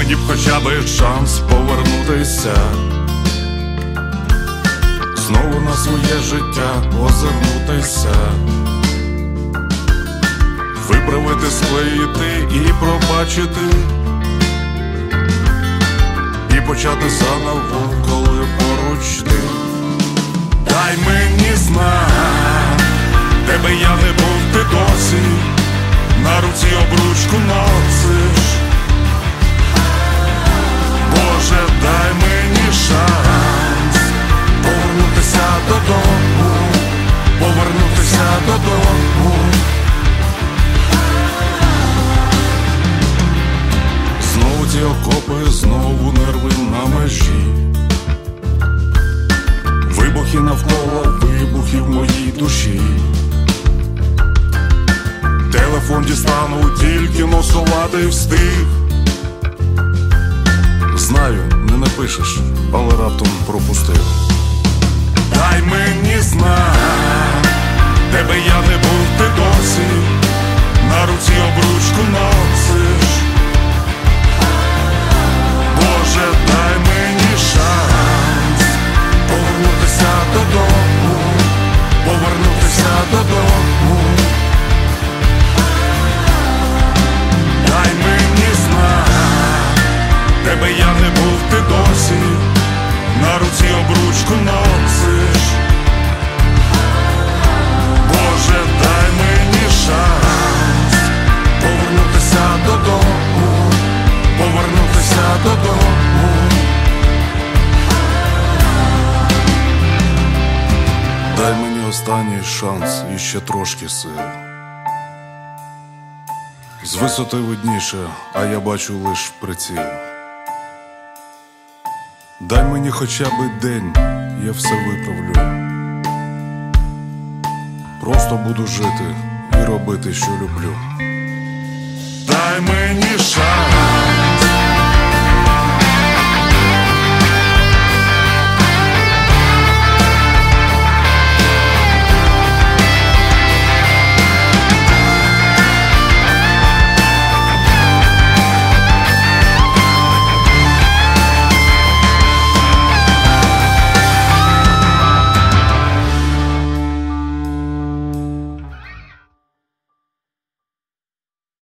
мені б хоча б шанс повернутися знову на своє життя, озирнутися, виправити, склеїти і пробачити, і почати заново, коли поруч ти. Дай мені знак, тебе я не був, ти досі на руці обручку носиш. Боже, дай мені шанс повернутися додому, повернутися додому. Знову ті окопи, знову нерви на межі, вибухи навколо, вибухи в моїй душі. Телефон дістану, тільки носувати встиг. Знаю, не напишеш, але раптом пропустив. Дай мені знак, тебе я не був, ти досі на руці обручку носиш. Боже, дай мені шанс повернутися додому, повернутися додому. Дай мені знак, тебе я не був, ти досі на руці обручку носиш. Боже, дай мені шанс повернутися додому, повернутися додому. Дай мені останній шанс і ще трошки сил. З висоти видніше, а я бачу лиш приціл. Дай мені хоча б день, я все виправлю. Просто буду жити і робити, що люблю. Дай мені шанс